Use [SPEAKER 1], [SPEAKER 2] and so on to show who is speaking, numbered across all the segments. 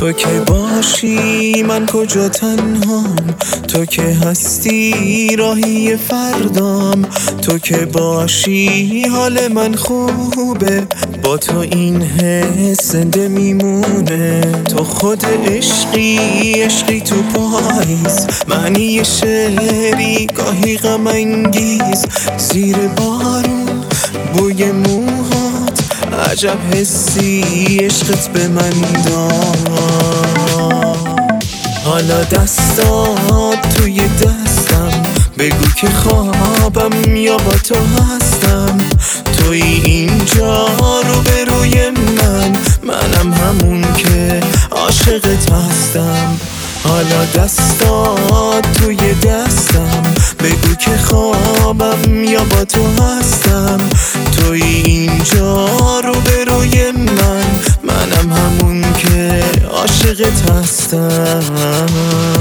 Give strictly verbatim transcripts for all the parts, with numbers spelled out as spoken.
[SPEAKER 1] تو که باشی من کجا تنهام، تو که هستی راهی فردام. تو که باشی حال من خوبه، با تو این حس زنده میمونه. تو خود عشقی، عشقی تو پاییز، معنی شعری گاهی غم انگیز. زیر بارون بوی موهات، عجب حسی عشقت به من داد. حالا دستات توی دستم، بگو که خوابم یا با تو هستم. توی اینجا رو به روی من، منم همون که عاشقت هستم. حالا دستات توی دستم، بگو که خوابم یا با تو هستم. توی اینجا رو به روی من، منم همون که عاشقت هستم.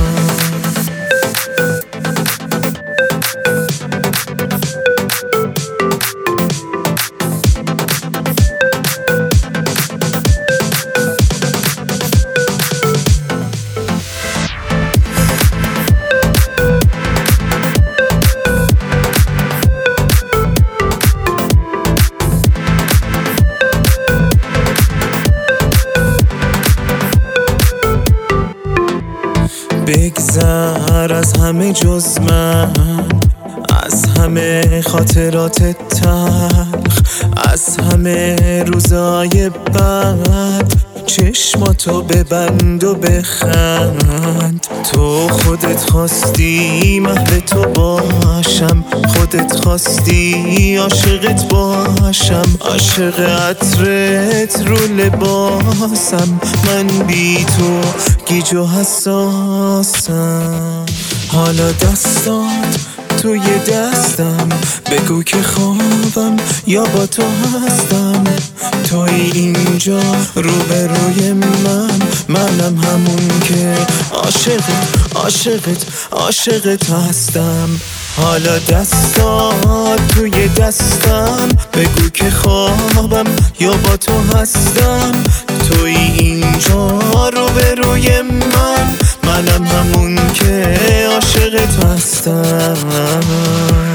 [SPEAKER 1] بگذر از همه جز من، از همه خاطرات تلخ، از همه روزای بد. چشماتو ببند و بخند، تو خودت خواستی محو تو باشم، خودت خواستی عاشقت باشم. عاشق عطرت رو لباسم، من بی تو گیج و حساسم. حالا دستات توی دستم، بگو که خوابم یا با تو هستم. توی اینجا رو به روی من، منم همون که عاشقت عاشقت عاشقت هستم. حالا دستات توی دستم، بگو که خوابم یا با تو هستم. توی اینجا رو به روی من، منم همون که عاشقت هستم.